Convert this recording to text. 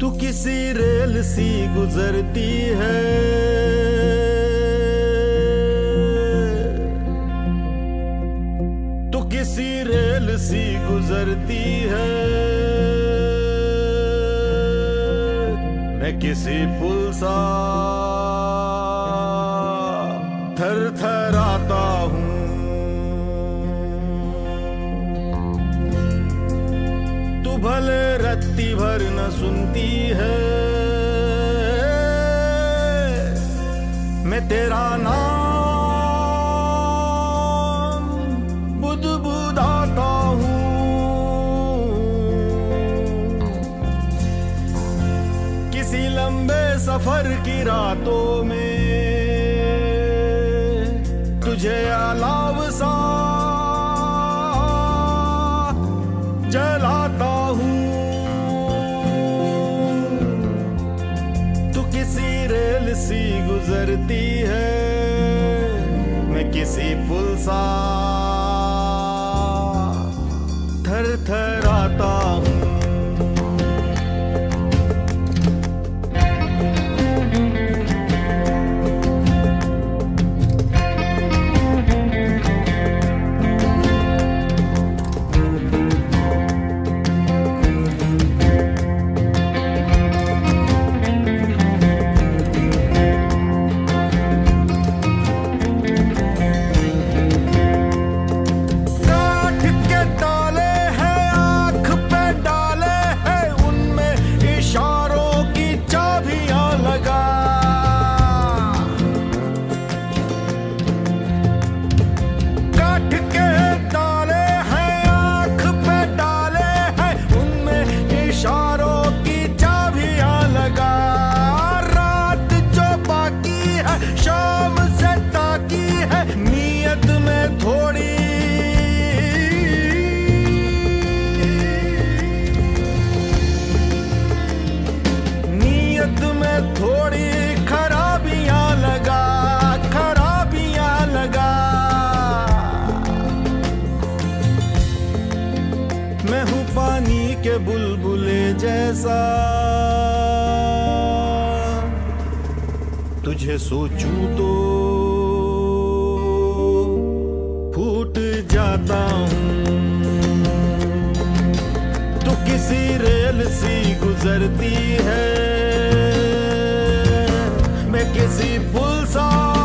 तू किसी रेल सी गुजरती है, तू किसी रेल सी गुजरती है, मैं किसी पुल सा थरथराता हूँ। तू भले रत्ती भर न सुनती है, मैं तेरा नाम बुदबुदाता हूँ। किसी लंबे सफर की रातों में तुझे अलाव सा जलाता हूँ। तू किसी रेल सी गुजरती है, मैं किसी पुल सा थरथराता हूँ। मैं हूँ पानी के बुलबुले जैसा, तुझे सोचूं तो फूट जाता हूँ। तू किसी रेल सी गुजरती है, मैं किसी पुल सा